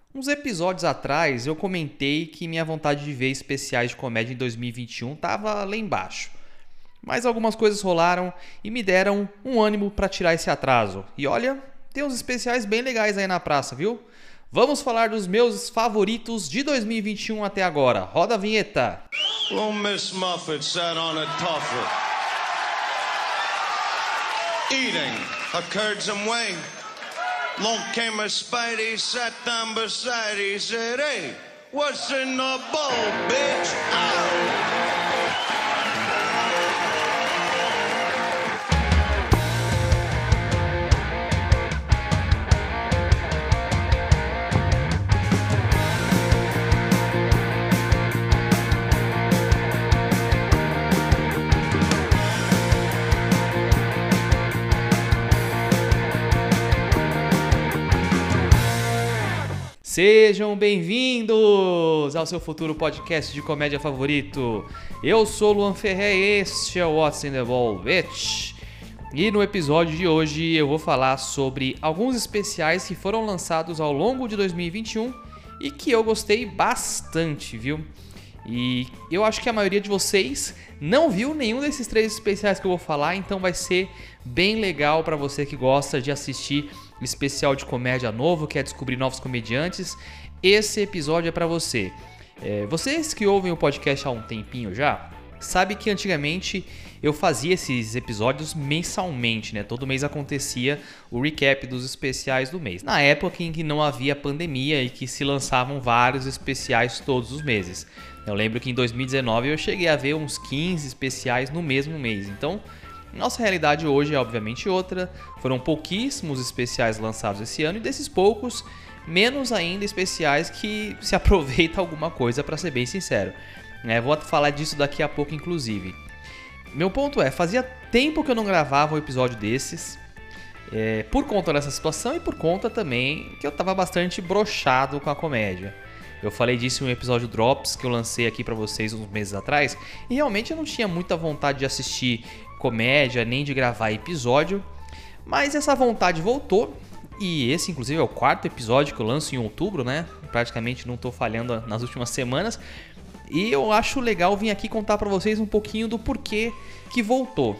Uns episódios atrás eu comentei que minha vontade de ver especiais de comédia em 2021 estava lá embaixo. Mas algumas coisas rolaram e me deram um ânimo para tirar esse atraso. E olha, tem uns especiais bem legais aí na praça, viu? Vamos falar dos meus favoritos de 2021 até agora. Roda a vinheta. Well, Miss Muffet sat on a tuffet, eating a curds and whey. Long came a Spidey, sat down beside, he said, hey, what's in the bowl, bitch? Ow! Sejam bem-vindos ao seu futuro podcast de comédia favorito. Eu sou Luan Ferré e este é o What's in the Bowl, bitch. E no episódio de hoje eu vou falar sobre alguns especiais que foram lançados ao longo de 2021 e que eu gostei bastante, viu? E eu acho que a maioria de vocês não viu nenhum desses 3 especiais que eu vou falar, então vai ser bem legal para você que gosta de assistir especial de comédia novo, quer descobrir novos comediantes. Esse episódio é para você. Vocês que ouvem o podcast há um tempinho já, sabe que antigamente eu fazia esses episódios mensalmente, né? Todo mês acontecia o recap dos especiais do mês. Na época em que não havia pandemia e que se lançavam vários especiais todos os meses. Eu lembro que em 2019 eu cheguei a ver uns 15 especiais no mesmo mês. Então, nossa realidade hoje é obviamente outra. Foram pouquíssimos especiais lançados esse ano e desses poucos, menos ainda especiais que se aproveita alguma coisa, para ser bem sincero. Vou falar disso daqui a pouco, inclusive. Meu ponto é, fazia tempo que eu não gravava um episódio desses, por conta dessa situação e por conta também que eu tava bastante broxado com a comédia. Eu falei disso em um episódio Drops que eu lancei aqui pra vocês uns meses atrás, e realmente eu não tinha muita vontade de assistir comédia, nem de gravar episódio, mas essa vontade voltou, e esse inclusive é o 4º episódio que eu lanço em outubro, né? Praticamente não tô falhando nas últimas semanas, e eu acho legal vir aqui contar pra vocês um pouquinho do porquê que voltou.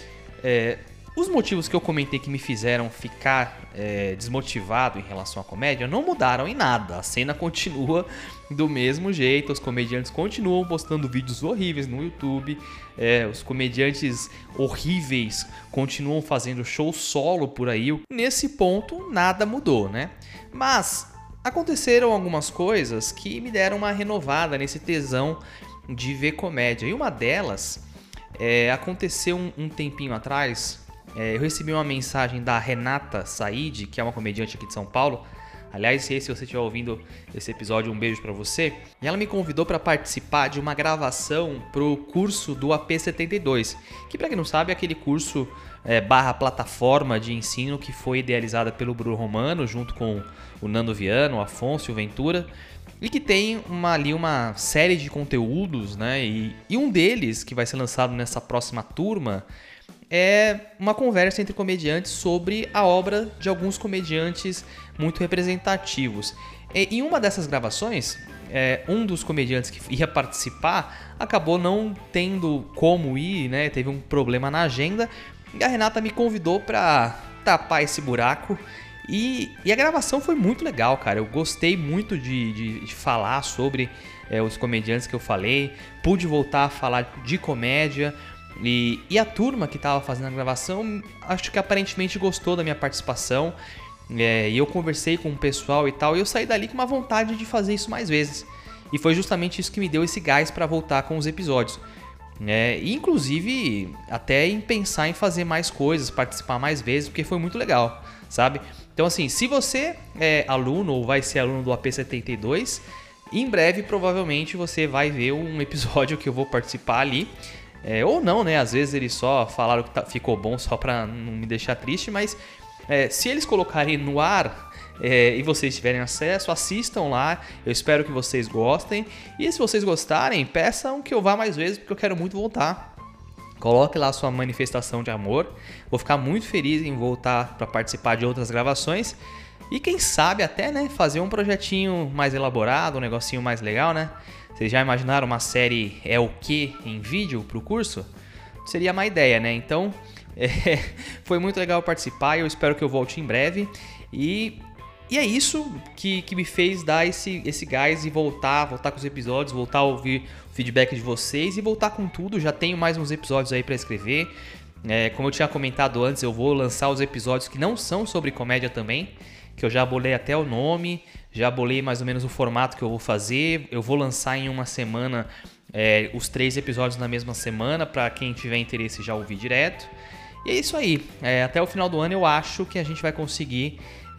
Os motivos que eu comentei que me fizeram ficar desmotivado em relação à comédia não mudaram em nada. A cena continua do mesmo jeito, os comediantes continuam postando vídeos horríveis no YouTube, os comediantes horríveis continuam fazendo show solo por aí. Nesse ponto, nada mudou, né? Mas aconteceram algumas coisas que me deram uma renovada nesse tesão de ver comédia. E uma delas aconteceu um tempinho atrás. Eu recebi uma mensagem da Renata Said, que é uma comediante aqui de São Paulo. Aliás, se você estiver ouvindo esse episódio, um beijo pra você. E ela me convidou para participar de uma gravação pro curso do AP72, que, pra quem não sabe, é aquele curso barra plataforma de ensino que foi idealizada pelo Bruno Romano, junto com o Nando Viana, o Afonso e o Ventura, e que tem ali uma série de conteúdos, né? E um deles, que vai ser lançado nessa próxima turma, é uma conversa entre comediantes sobre a obra de alguns comediantes muito representativos. Em uma dessas gravações, um dos comediantes que ia participar acabou não tendo como ir, né? Teve um problema na agenda, e a Renata me convidou para tapar esse buraco. E a gravação foi muito legal, cara. Eu gostei muito de falar sobre os comediantes que eu falei. Pude voltar a falar de comédia. E a turma que estava fazendo a gravação, acho que aparentemente gostou da minha participação. E eu conversei com o pessoal e tal, e eu saí dali com uma vontade de fazer isso mais vezes. E foi justamente isso que me deu esse gás para voltar com os episódios. E inclusive até em pensar em fazer mais coisas, participar mais vezes, porque foi muito legal, sabe? Então assim, se você é aluno ou vai ser aluno do AP72, em breve provavelmente você vai ver um episódio que eu vou participar ali. Ou não, né? Às vezes eles só falaram que ficou bom só pra não me deixar triste, mas se eles colocarem no ar e vocês tiverem acesso, assistam lá. Eu espero que vocês gostem. E se vocês gostarem, peçam que eu vá mais vezes, porque eu quero muito voltar. Coloque lá a sua manifestação de amor. Vou ficar muito feliz em voltar para participar de outras gravações. E quem sabe até, né, fazer um projetinho mais elaborado, um negocinho mais legal, né? Vocês já imaginaram uma série É o Quê em vídeo pro curso? Seria uma ideia, né? Então, foi muito legal participar e eu espero que eu volte em breve. E é isso que me fez dar esse gás e voltar com os episódios, voltar a ouvir o feedback de vocês e voltar com tudo. Já tenho mais uns episódios aí para escrever. Como eu tinha comentado antes, eu vou lançar os episódios que não são sobre comédia também, que eu já bolei até o nome, já bolei mais ou menos o formato que eu vou fazer. Eu vou lançar em uma semana os 3 episódios na mesma semana, para quem tiver interesse já ouvir direto. E é isso aí, até o final do ano eu acho que a gente vai conseguir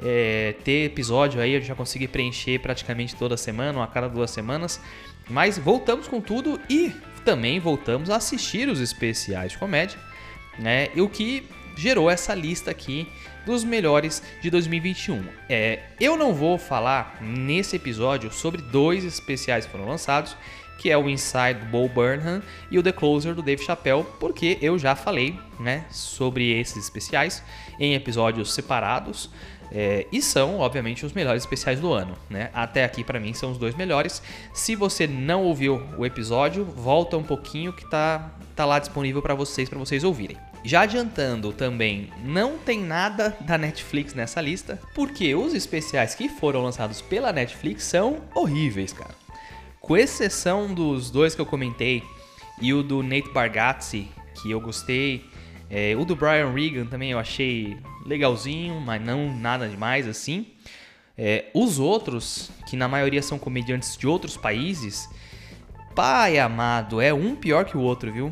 ter episódio aí, a gente vai conseguir preencher praticamente toda semana, ou a cada 2 semanas. Mas voltamos com tudo e também voltamos a assistir os especiais de comédia, né? E o que gerou essa lista aqui dos melhores de 2021. Eu não vou falar nesse episódio sobre 2 especiais que foram lançados, que é o Inside do Bo Burnham e o The Closer do Dave Chappelle, porque eu já falei, né, sobre esses especiais em episódios separados. E são, obviamente, os melhores especiais do ano, né? Até aqui, pra mim, são os 2 melhores. Se você não ouviu o episódio, volta um pouquinho que tá lá disponível pra vocês ouvirem. Já adiantando também, não tem nada da Netflix nessa lista, porque os especiais que foram lançados pela Netflix são horríveis, cara. Com exceção dos 2 que eu comentei e o do Nate Bargatze, que eu gostei. O do Brian Regan também eu achei legalzinho, mas não nada demais assim. Os outros, que na maioria são comediantes de outros países, pai amado, é um pior que o outro, viu?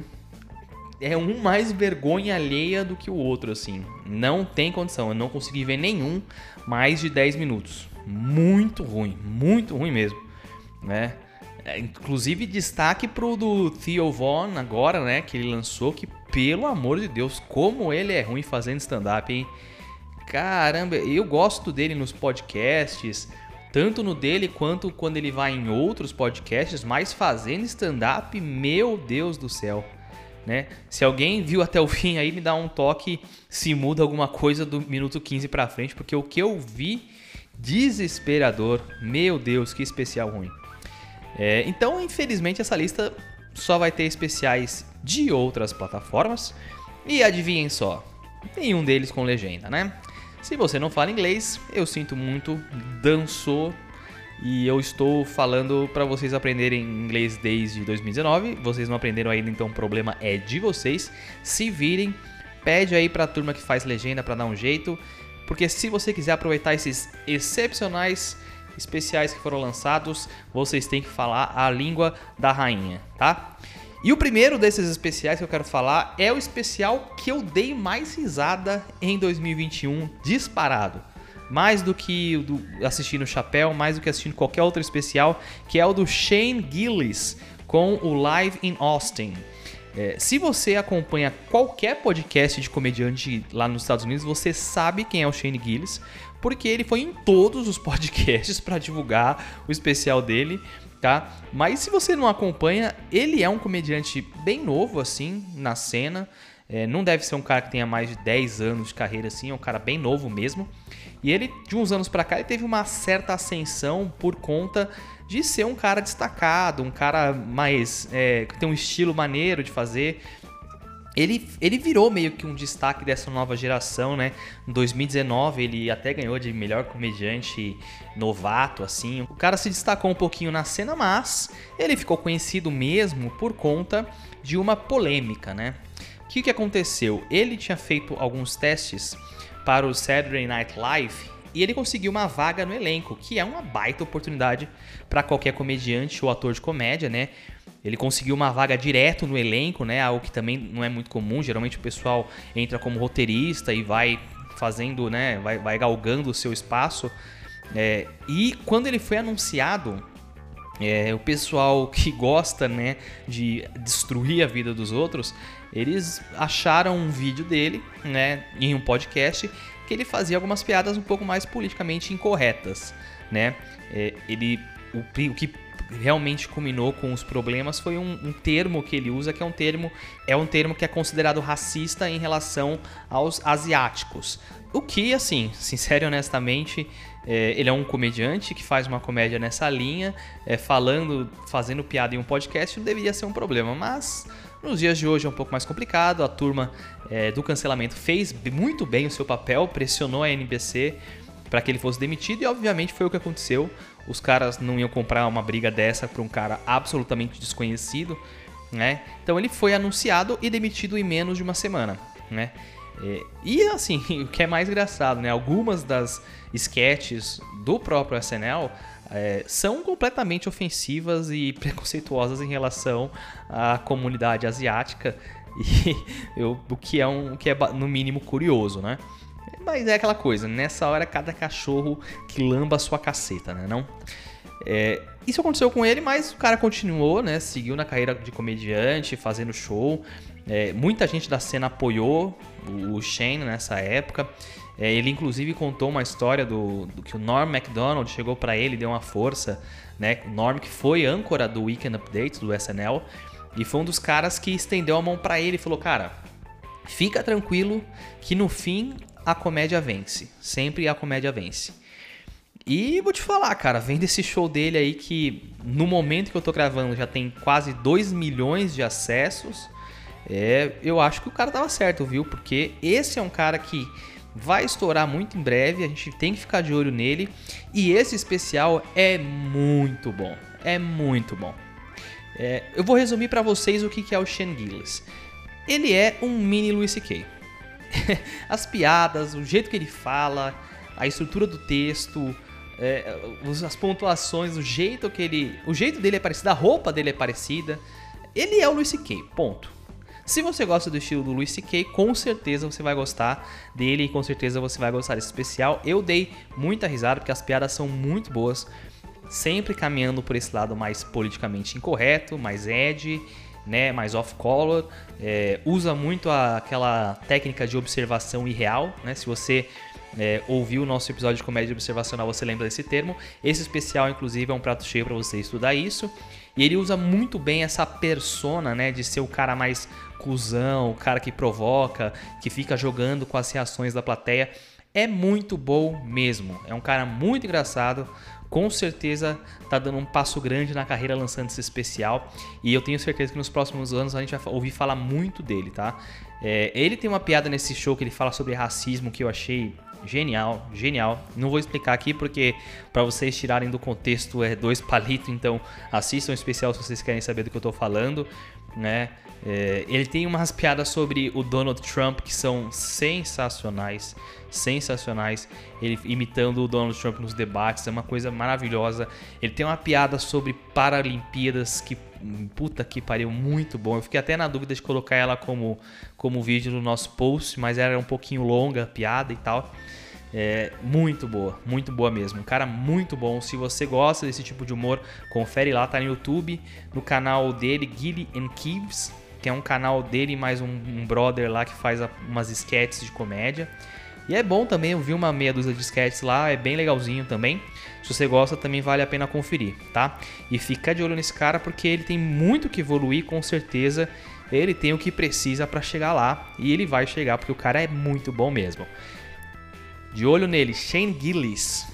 É um mais vergonha alheia do que o outro, assim. Não tem condição, eu não consegui ver nenhum mais de 10 minutos. Muito ruim mesmo, né? Inclusive destaque pro do Theo Von agora, né, que ele lançou, que pelo amor de Deus, como ele é ruim fazendo stand-up, hein? Caramba, eu gosto dele nos podcasts, tanto no dele quanto quando ele vai em outros podcasts, mas fazendo stand-up, meu Deus do céu, né? Se alguém viu até o fim aí, me dá um toque se muda alguma coisa do minuto 15 pra frente, porque o que eu vi, desesperador, meu Deus, que especial ruim. Então, infelizmente, essa lista só vai ter especiais de outras plataformas. E adivinhem só, nenhum deles com legenda, né? Se você não fala inglês, eu sinto muito, dançou. E eu estou falando para vocês aprenderem inglês desde 2019. Vocês não aprenderam ainda, então o problema é de vocês. Se virem, pede aí pra turma que faz legenda para dar um jeito. Porque se você quiser aproveitar esses excepcionais especiais que foram lançados, vocês têm que falar a língua da rainha, tá? E o primeiro desses especiais que eu quero falar é o especial que eu dei mais risada em 2021, disparado. Mais do que assistindo o Chappelle, mais do que assistindo qualquer outro especial, que é o do Shane Gillis com o Live in Austin. Se você acompanha qualquer podcast de comediante lá nos Estados Unidos, você sabe quem é o Shane Gillis, porque ele foi em todos os podcasts para divulgar o especial dele, tá? Mas se você não acompanha, ele é um comediante bem novo, assim, na cena. Não deve ser um cara que tenha mais de 10 anos de carreira, assim, é um cara bem novo mesmo. E ele, de uns anos pra cá, ele teve uma certa ascensão por conta de ser um cara destacado, um cara mais que tem um estilo maneiro de fazer. Ele virou meio que um destaque dessa nova geração, né? Em 2019 ele até ganhou de melhor comediante novato, assim. O cara se destacou um pouquinho na cena, mas ele ficou conhecido mesmo por conta de uma polêmica, né? O que aconteceu? Ele tinha feito alguns testes para o Saturday Night Live e ele conseguiu uma vaga no elenco, que é uma baita oportunidade para qualquer comediante ou ator de comédia, né? Ele conseguiu uma vaga direto no elenco, né? Algo que também não é muito comum. Geralmente o pessoal entra como roteirista e vai fazendo, né? Vai galgando o seu espaço. E quando ele foi anunciado, o pessoal que gosta, né, de destruir a vida dos outros, eles acharam um vídeo dele, né, em um podcast, que ele fazia algumas piadas um pouco mais politicamente incorretas, né? O que realmente culminou com os problemas foi um termo que ele usa, que é um termo que é considerado racista em relação aos asiáticos. O que, assim, sincero e honestamente, ele é um comediante que faz uma comédia nessa linha, fazendo piada em um podcast, não deveria ser um problema, mas nos dias de hoje é um pouco mais complicado. A turma do cancelamento fez muito bem o seu papel, pressionou a NBC para que ele fosse demitido e obviamente foi o que aconteceu. Os caras não iam comprar uma briga dessa para um cara absolutamente desconhecido, né? Então ele foi anunciado e demitido em menos de uma semana, né? E assim, o que é mais engraçado, né? Algumas das sketches do próprio SNL são completamente ofensivas e preconceituosas em relação à comunidade asiática, o que é no mínimo curioso, né? Mas é aquela coisa, nessa hora cada cachorro que lamba a sua caceta, né? Não? Isso aconteceu com ele, mas o cara continuou, né? Seguiu na carreira de comediante, fazendo show. Muita gente da cena apoiou o Shane nessa época. Ele inclusive contou uma história do que o Norm Macdonald chegou pra ele e deu uma força, né? O Norm, que foi âncora do Weekend Update do SNL, e foi um dos caras que estendeu a mão pra ele e falou: cara, fica tranquilo que no fim a comédia vence. Sempre a comédia vence. E vou te falar, cara, vendo esse show dele aí que no momento que eu tô gravando já tem quase 2 milhões de acessos, eu acho que o cara tava certo, viu? Porque esse é um cara que vai estourar muito em breve, a gente tem que ficar de olho nele. E esse especial é muito bom, é muito bom. Eu vou resumir pra vocês o que é o Shane Gillis. Ele é um mini Louis C.K. As piadas, o jeito que ele fala, a estrutura do texto, as pontuações, o jeito dele é parecido, a roupa dele é parecida. Ele é o Louis C.K., ponto. Se você gosta do estilo do Louis C.K., com certeza você vai gostar dele e com certeza você vai gostar desse especial. Eu dei muita risada porque as piadas são muito boas, sempre caminhando por esse lado mais politicamente incorreto, mais edgy, né, mais off-color. Usa muito aquela técnica de observação irreal, né? Se você ouviu o nosso episódio de comédia observacional, você lembra desse termo. Esse especial, inclusive, é um prato cheio para você estudar isso. E ele usa muito bem essa persona, né, de ser o cara mais cuzão, o cara que provoca, que fica jogando com as reações da plateia. É muito bom mesmo. É um cara muito engraçado. Com certeza tá dando um passo grande na carreira lançando esse especial. E eu tenho certeza que nos próximos anos a gente vai ouvir falar muito dele, tá? Ele tem uma piada nesse show que ele fala sobre racismo que eu achei genial, genial. Não vou explicar aqui porque para vocês tirarem do contexto 2 palitos, então assistam o especial se vocês querem saber do que eu tô falando, né? Ele tem umas piadas sobre o Donald Trump que são sensacionais, sensacionais. Ele imitando o Donald Trump nos debates, é uma coisa maravilhosa. Ele tem uma piada sobre Paralimpíadas que, puta que pariu, muito bom. Eu fiquei até na dúvida de colocar ela como vídeo no nosso post, mas era um pouquinho longa a piada e tal. Muito boa mesmo. Um cara muito bom. Se você gosta desse tipo de humor, confere lá, tá no YouTube, no canal dele, Gilly and Keeves, que é um canal dele mais um brother lá que faz umas sketches de comédia. E é bom também, eu vi uma meia dúzia de sketches lá, é bem legalzinho também. Se você gosta, também vale a pena conferir, tá? E fica de olho nesse cara porque ele tem muito que evoluir, com certeza. Ele tem o que precisa pra chegar lá e ele vai chegar porque o cara é muito bom mesmo. De olho nele, Shane Gillis.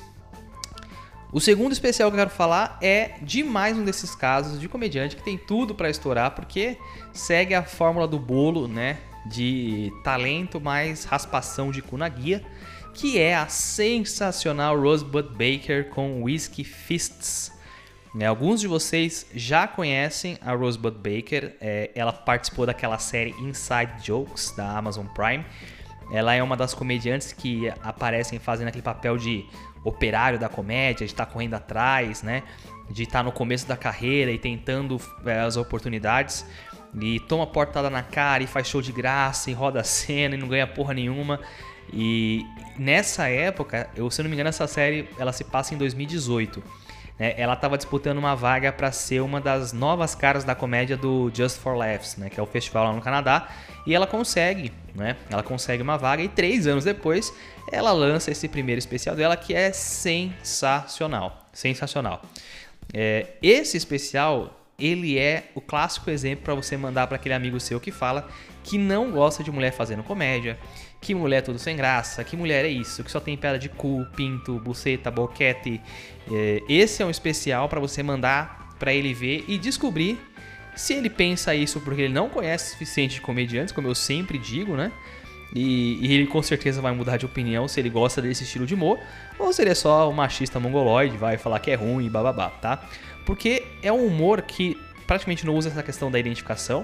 O segundo especial que eu quero falar é de mais um desses casos de comediante que tem tudo pra estourar porque segue a fórmula do bolo, né? De talento mais raspação de cu na guia, que é a sensacional Rosebud Baker com Whiskey Fists. Alguns de vocês já conhecem a Rosebud Baker, ela participou daquela série Inside Jokes da Amazon Prime. Ela é uma das comediantes que aparecem fazendo aquele papel de operário da comédia, de estar correndo atrás, né? De estar no começo da carreira e tentando as oportunidades. E toma portada na cara e faz show de graça e roda a cena e não ganha porra nenhuma. E nessa época, se eu não me engano, essa série ela se passa em 2018. Né? Ela estava disputando uma vaga para ser uma das novas caras da comédia do Just for Laughs, né? Que é o festival lá no Canadá. E ela consegue, né? Ela consegue uma vaga e 3 anos depois ela lança esse primeiro especial dela que é sensacional. Sensacional. Esse especial, ele é o clássico exemplo para você mandar para aquele amigo seu que fala que não gosta de mulher fazendo comédia, que mulher é tudo sem graça, que mulher é isso, que só tem piada de cu, pinto, buceta, boquete. Esse é um especial para você mandar para ele ver e descobrir se ele pensa isso porque ele não conhece o suficiente de comediantes, como eu sempre digo, né? E ele com certeza vai mudar de opinião se ele gosta desse estilo de humor, ou se ele é só um machista mongoloide, vai falar que é ruim e bababá, tá? Porque é um humor que praticamente não usa essa questão da identificação.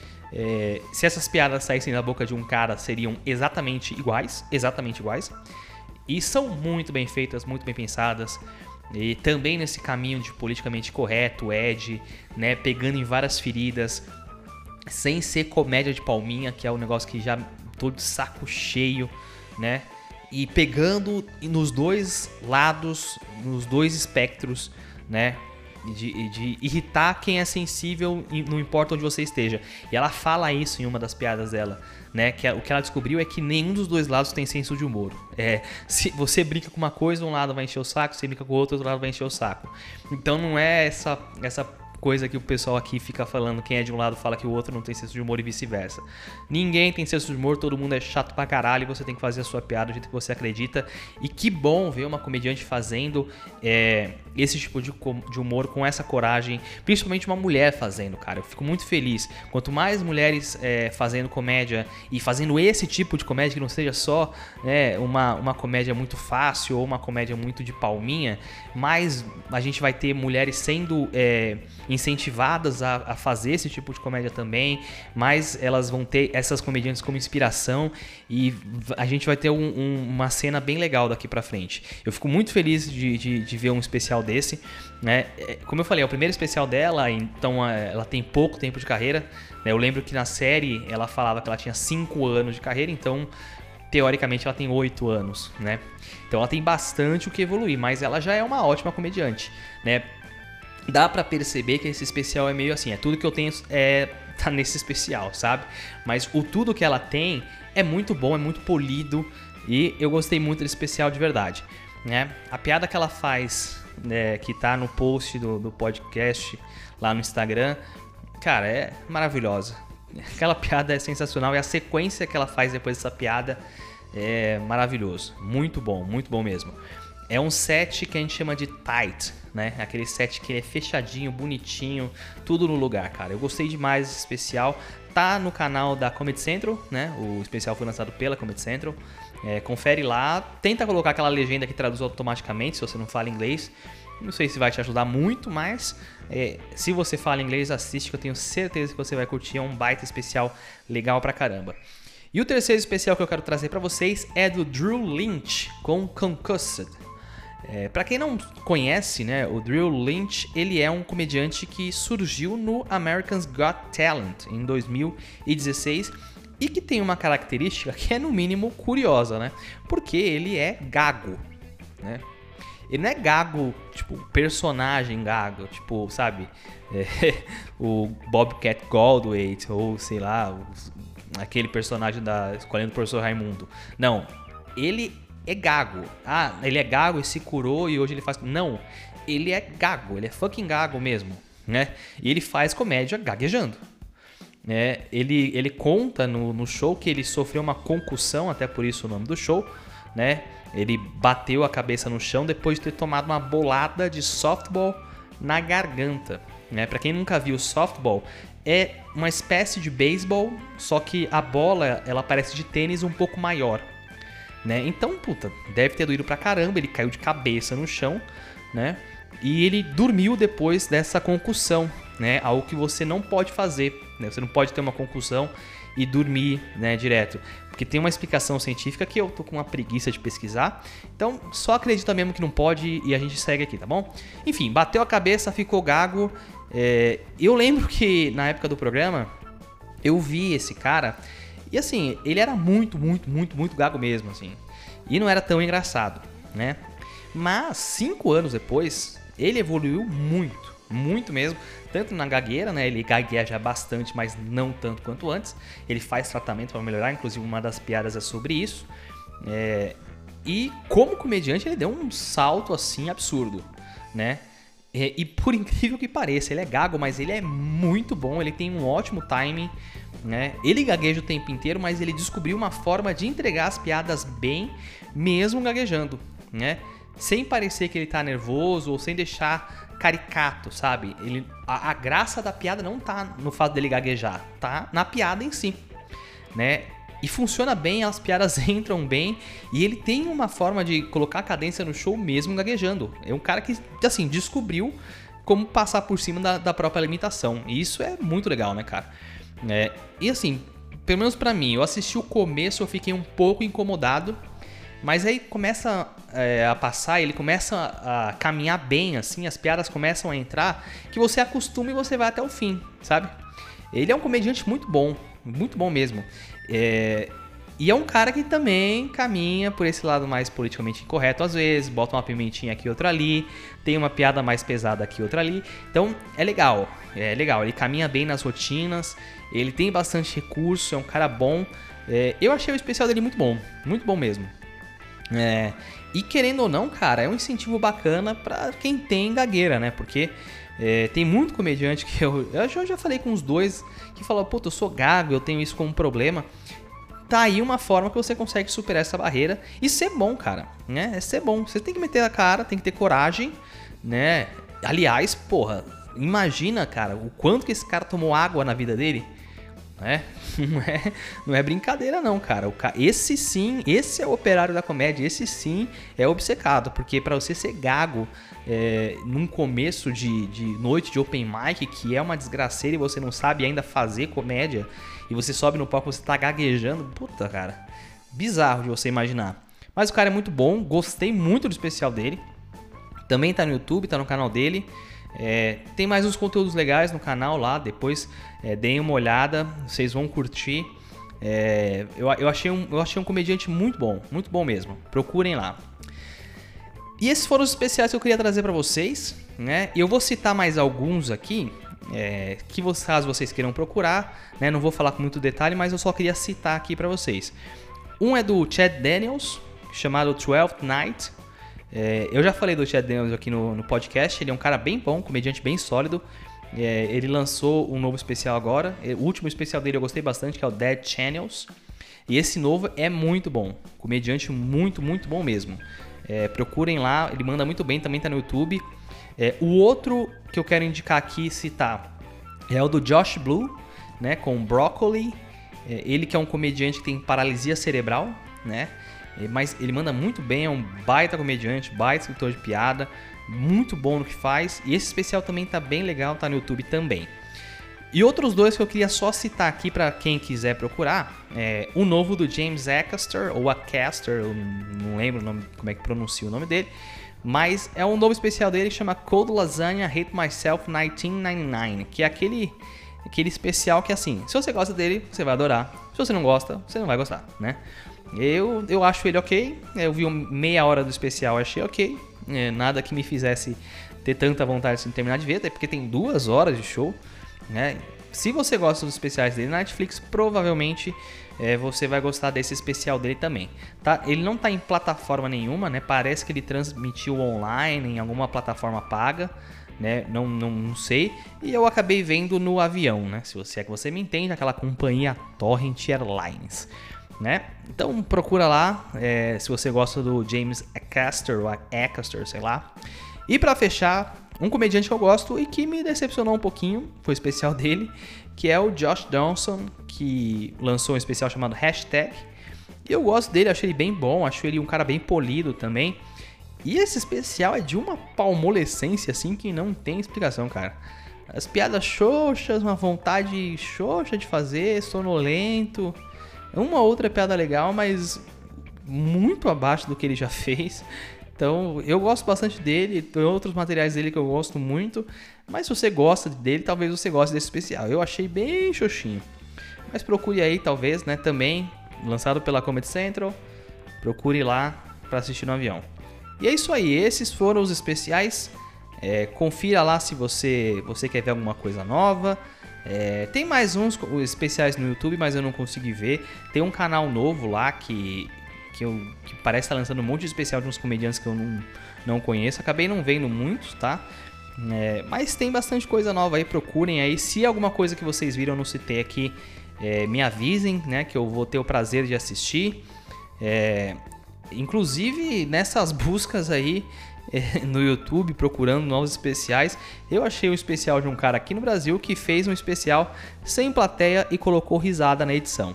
Se essas piadas saíssem da boca de um cara, seriam exatamente iguais. E são muito bem feitas, muito bem pensadas. E também nesse caminho de politicamente correto, né? Pegando em várias feridas, sem ser comédia de palminha, que é um negócio que já tô de saco cheio, né? E pegando nos dois lados, nos dois espectros, né? De irritar quem é sensível, não importa onde você esteja. E ela fala isso em uma das piadas dela, né? O que ela descobriu é que nenhum dos dois lados tem senso de humor. Se você brinca com uma coisa, um lado vai encher o saco, você brinca com o outro lado vai encher o saco. Então não é essa coisa que o pessoal aqui fica falando, quem é de um lado fala que o outro não tem senso de humor e vice-versa. Ninguém tem senso de humor, todo mundo é chato pra caralho, e você tem que fazer a sua piada do jeito que você acredita. E que bom ver uma comediante fazendo esse tipo de humor com essa coragem, principalmente uma mulher fazendo, cara. Eu fico muito feliz. Quanto mais mulheres fazendo comédia e fazendo esse tipo de comédia, que não seja só uma comédia muito fácil ou uma comédia muito de palminha, mais a gente vai ter mulheres sendo incentivadas a fazer esse tipo de comédia também, mas elas vão ter essas comediantes como inspiração e a gente vai ter uma cena bem legal daqui pra frente. Eu fico muito feliz de ver um especial desse, né? Como eu falei, é o primeiro especial dela, então ela tem pouco tempo de carreira, né? Eu lembro que na série ela falava que ela tinha 5 anos de carreira, então teoricamente ela tem 8 anos, né? Então ela tem bastante o que evoluir, mas ela já é uma ótima comediante, né? Dá pra perceber que esse especial é meio assim, tudo que eu tenho tá nesse especial, sabe? Mas o tudo que ela tem é muito bom, é muito polido e eu gostei muito desse especial de verdade, né? A piada que ela faz, que tá no post do podcast lá no Instagram, cara, é maravilhosa. Aquela piada é sensacional e a sequência que ela faz depois dessa piada é maravilhoso. Muito bom mesmo. É um set que a gente chama de tight, né? Aquele set que é fechadinho, bonitinho, tudo no lugar, cara. Eu gostei demais desse especial. Tá no canal da Comedy Central, né? O especial foi lançado pela Comedy Central. Confere lá. Tenta colocar aquela legenda que traduz automaticamente, se você não fala inglês. Não sei se vai te ajudar muito, mas se você fala inglês, assiste, que eu tenho certeza que você vai curtir. É um baita especial legal pra caramba. E o terceiro especial que eu quero trazer pra vocês é do Drew Lynch com Concussed. Para quem não conhece, né, o Drew Lynch, ele é um comediante que surgiu no America's Got Talent em 2016 e que tem uma característica que é no mínimo curiosa, né? Porque ele é gago, né? Ele não é gago, tipo, personagem gago, tipo, sabe? O Bobcat Goldthwait ou, sei lá, aquele personagem da Escolhendo o Professor Raimundo. Não, ele é gago. Ele é gago e se curou e hoje ele faz... Não, ele é gago, ele é fucking gago mesmo, né? E ele faz comédia gaguejando. Ele conta no show que ele sofreu uma concussão, até por isso o nome do show, né? Ele bateu a cabeça no chão depois de ter tomado uma bolada de softball na garganta, né? Pra quem nunca viu softball, é uma espécie de beisebol, só que a bola ela parece de tênis um pouco maior, né? Então, deve ter doído pra caramba, ele caiu de cabeça no chão, né? E ele dormiu depois dessa concussão, né? Algo que você não pode fazer, né? Você não pode ter uma concussão e dormir, né, direto. Porque tem uma explicação científica que eu tô com uma preguiça de pesquisar. Então, só acredita mesmo que não pode e a gente segue aqui, tá bom? Enfim, bateu a cabeça, ficou gago. Eu lembro que na época do programa, eu vi esse cara... E assim, ele era muito gago mesmo, assim. E não era tão engraçado, né? Mas 5 anos depois, ele evoluiu muito mesmo. Tanto na gagueira, né? Ele gagueja bastante, mas não tanto quanto antes. Ele faz tratamento para melhorar, inclusive uma das piadas é sobre isso. E como comediante, ele deu um salto assim absurdo, né? E por incrível que pareça, ele é gago, mas ele é muito bom, ele tem um ótimo timing, né? Ele gagueja o tempo inteiro, mas ele descobriu uma forma de entregar as piadas bem, mesmo gaguejando, né? Sem parecer que ele tá nervoso ou sem deixar caricato, sabe? A graça da piada não tá no fato dele gaguejar, tá na piada em si, né? E funciona bem, as piadas entram bem e ele tem uma forma de colocar a cadência no show mesmo gaguejando. É um cara que, assim, descobriu como passar por cima da própria limitação. E isso é muito legal, né, cara? E assim, pelo menos pra mim, eu assisti o começo, eu fiquei um pouco incomodado, mas aí começa a passar, ele começa a caminhar bem, assim, as piadas começam a entrar, que você acostuma e você vai até o fim, sabe? Ele é um comediante muito bom mesmo. E é um cara que também caminha por esse lado mais politicamente incorreto às vezes, bota uma pimentinha aqui, outra ali, tem uma piada mais pesada aqui, outra ali. Então é legal, ele caminha bem nas rotinas, ele tem bastante recurso, é um cara bom. Eu achei o especial dele muito bom mesmo. E querendo ou não, cara, é um incentivo bacana pra quem tem gagueira, né? Porque tem muito comediante que eu já falei com os dois que falam, puta, eu sou gago, eu tenho isso como problema. Tá aí uma forma que você consegue superar essa barreira e ser bom, cara, né? É ser bom. Você tem que meter a cara, tem que ter coragem, né? Aliás, porra, imagina, cara, o quanto que esse cara tomou água na vida dele, né? Não é brincadeira não, cara. Esse sim, esse é o operário da comédia, esse sim é obcecado, porque pra você ser gago num começo de noite de open mic, que é uma desgraceira e você não sabe ainda fazer comédia, e você sobe no palco e você tá gaguejando, puta, cara, bizarro de você imaginar. Mas o cara é muito bom, gostei muito do especial dele, também tá no YouTube, tá no canal dele. Tem mais uns conteúdos legais no canal lá, depois deem uma olhada, vocês vão curtir. Eu achei um comediante muito bom mesmo, procurem lá. E esses foram os especiais que eu queria trazer pra vocês, né? E eu vou citar mais alguns aqui, que caso vocês queiram procurar, né? Não vou falar com muito detalhe, mas eu só queria citar aqui pra vocês. Um é do Chad Daniels, chamado 12th Night. Eu já falei do Chad Daniels aqui no podcast, ele é um cara bem bom, comediante bem sólido. Ele lançou um novo especial agora, o último especial dele eu gostei bastante, que é o Dead Channels. E esse novo é muito bom, comediante muito bom mesmo. Procurem lá, ele manda muito bem, também tá no YouTube. O outro que eu quero indicar aqui, citar, é o do Josh Blue, né, com Broccoli. Ele que é um comediante que tem paralisia cerebral, né? Mas ele manda muito bem, é um baita comediante, baita escritor de piada, muito bom no que faz. E esse especial também tá bem legal, tá no YouTube também. E outros dois que eu queria só citar aqui para quem quiser procurar, o novo do James Acaster, ou Acaster, eu não lembro o nome, como é que pronuncia o nome dele, mas é um novo especial dele que chama Cold Lasagna Hate Myself 1999, que é aquele especial que, assim, se você gosta dele, você vai adorar, se você não gosta, você não vai gostar, né? Eu acho ele ok, eu vi meia hora do especial, achei ok, nada que me fizesse ter tanta vontade de terminar de ver, até porque tem 2 horas de show, né? Se você gosta dos especiais dele na Netflix, provavelmente você vai gostar desse especial dele também, tá? Ele não tá em plataforma nenhuma, né? Parece que ele transmitiu online em alguma plataforma paga, né? Não sei. E eu acabei vendo no avião, né? Se você que você me entende, aquela companhia Torrent Airlines, né? Então procura lá, se você gosta do James Acaster ou Acaster, sei lá. E pra fechar, um comediante que eu gosto e que me decepcionou um pouquinho, foi o especial dele, que é o Josh Johnson, que lançou um especial chamado Hashtag. E eu gosto dele, acho ele bem bom, acho ele um cara bem polido também. E esse especial é de uma palmolescência assim que não tem explicação, cara. As piadas xoxas, uma vontade xoxa de fazer, sonolento. Uma outra piada legal, mas muito abaixo do que ele já fez. Então, eu gosto bastante dele, tem outros materiais dele que eu gosto muito, mas se você gosta dele, talvez você goste desse especial. Eu achei bem xoxinho. Mas procure aí, talvez, né, também, lançado pela Comedy Central, procure lá para assistir no avião. E é isso aí, esses foram os especiais. Confira lá se você quer ver alguma coisa nova. Tem mais uns especiais no YouTube, mas eu não consegui ver. Tem um canal novo lá que parece estar lançando um monte de especial de uns comediantes que eu não conheço. Acabei não vendo muitos, tá? Mas tem bastante coisa nova aí, procurem aí. Se alguma coisa que vocês viram eu não citei aqui, me avisem, né, que eu vou ter o prazer de assistir. Inclusive nessas buscas aí no YouTube, procurando novos especiais, eu achei um especial de um cara aqui no Brasil que fez um especial sem plateia e colocou risada na edição.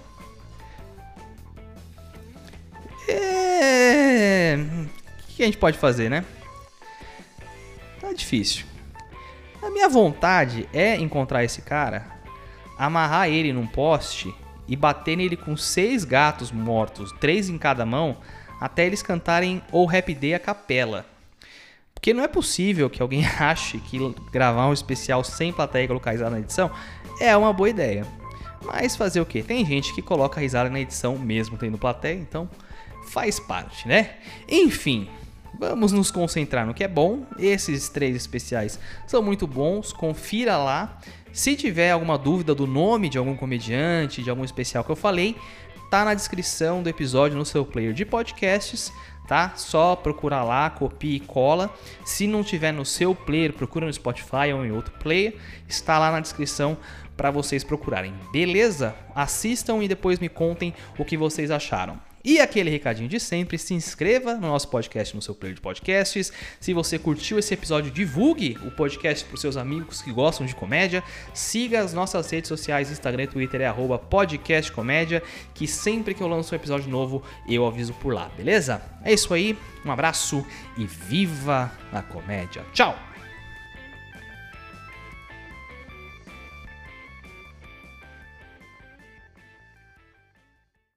O que a gente pode fazer, né? Tá difícil. A minha vontade é encontrar esse cara, amarrar ele num poste e bater nele com 6 gatos mortos, 3 em cada mão, até eles cantarem O Happy Day a capela. Porque não é possível que alguém ache que gravar um especial sem plateia e colocar risada na edição é uma boa ideia. Mas fazer o quê? Tem gente que coloca risada na edição mesmo tendo plateia, então faz parte, né? Enfim, vamos nos concentrar no que é bom. Esses 3 especiais são muito bons, confira lá. Se tiver alguma dúvida do nome de algum comediante, de algum especial que eu falei, tá na descrição do episódio no seu player de podcasts, tá? Só procurar lá, copia e cola. Se não tiver no seu player, procura no Spotify ou em outro player, está lá na descrição para vocês procurarem. Beleza? Assistam e depois me contem o que vocês acharam. E aquele recadinho de sempre, se inscreva no nosso podcast no seu player de podcasts. Se você curtiu esse episódio, divulgue o podcast para os seus amigos que gostam de comédia. Siga as nossas redes sociais, Instagram e Twitter é @podcastcomédia, que sempre que eu lanço um episódio novo, eu aviso por lá, beleza? É isso aí, um abraço e viva a comédia. Tchau!